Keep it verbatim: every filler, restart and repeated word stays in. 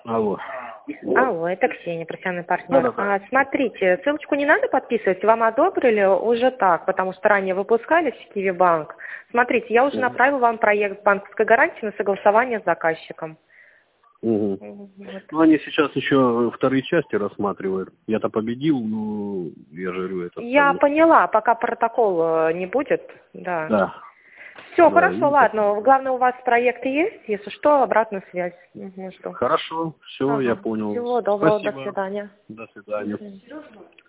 Алло. Алло, это Ксения, профессиональный партнер. Да-да-да. А, смотрите, ссылочку не надо подписывать, вам одобрили уже так, потому что ранее выпускались в Киевбанк. Смотрите, я уже Угу. направила вам проект банковской гарантии на согласование с заказчиком. Угу. Вот. Ну, они сейчас еще вторые части рассматривают. Я-то победил, ну, я же говорю, это Я самое. поняла, пока протокол э, не будет, да. Да. Все, Да, хорошо, и ладно. Главное, у вас проект есть, если что, обратную связь. Угу, жду. хорошо, все, я Ага. понял. Всего доброго, до Спасибо. свидания. До свидания. Мгм.